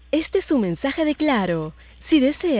Este es un mensaje de Claro. Si desea